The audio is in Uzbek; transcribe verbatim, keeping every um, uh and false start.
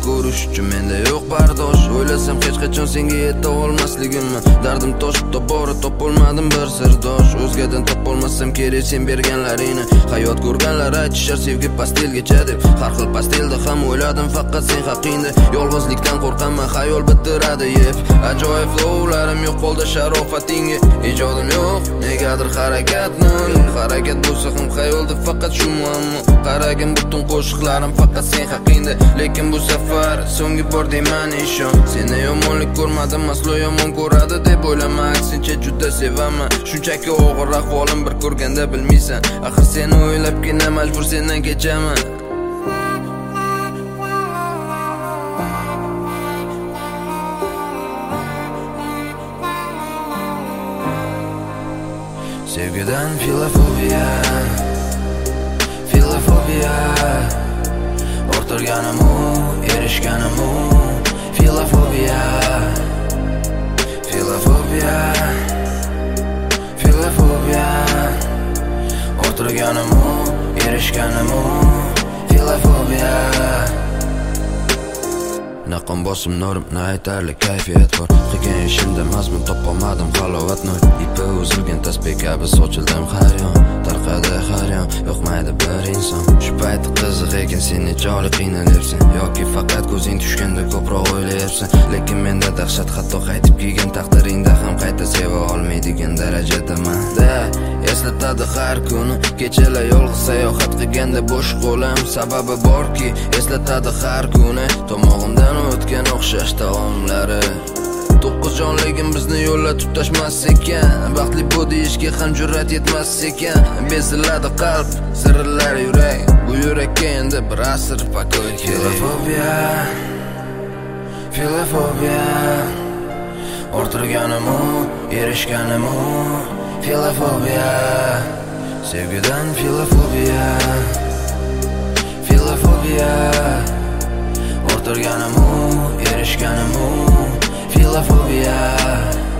ko'rish uchun menda yo'q bardosh. O'ylasam hech qachon senga yeta olmasligimni, dardim toshib tobora topolmadim bir sirdosh. O'zgadan topolmasam kerak sen berganlaringni, hayot ko'rganlar aytishar sevgi pastelgacha deb. Har xil pastelda ham o'yladim faqat sen haqingda. Yolg'izlikdan qo'rqaman, xayol bitiradi yeb. Ajoyib flowlarim yo'q qoldi sharofatingga. Ijodim yo'q, negadir harakatni. Harakat bo'lsa ham xayolda faqat shu muammo. Qaragin butun qo'shiqlarim faqat sen haqingda, lekin bu safar so'nggi bor deyman ishon. Seni yomonlik ko'rmadim, aslo yomon ko'radi deb o'ylama, aksincha juda sevaman. Shunchaki og'ir ahvolim bir ko'rganda bilmaysan, axir seni o'ylabgina majbur sendan kechaman. Sevgidan filofobiya, filofobiya, orttirganim u, erishganim u. Filofobiya, filofobiya, filofobiya, orttirganim u, erishganim u. Filofobiya. Naqon bosim norim, na aytarli kayfiyat bor. Qilgan ishimda mazmun topolmadim, halovat nur. Ipi uzilgan tasbih kabi sochildim har yon. Tarqadi har yon, yo'qmaydi bir inson. Shu payt qiziq ekan sen nechalik qiynalyapsan, yoki faqat ko'zing tushganda ko'proq o'ylayapsan. Lekin menda dahshat, hatto qaytib kelgan taqdiringda ham qayta seva olmaydigan darajadaman. Da eslatadi har kuni, kechalar yolg'iz sayohat qilganda bo'sh qo'lim. Sababi borki, eslatadi har kuni tomog'imdan o'tgan o'xshash taomlari. To'qqiz jonligim bizni yo'llar tutashmas ekan, baxtli bu deyishga ham jur'at yetmas ekan. Beziladi qalb, sirlar yurak, bu yurakka endi bir asr pokoy kerak. Filofobiya, filofobiya, orttirganim u, erishganim u. Filofobiya, sevgidan filofobiya, filofobiya, orttirganim u, erishganim u. Filofobiya.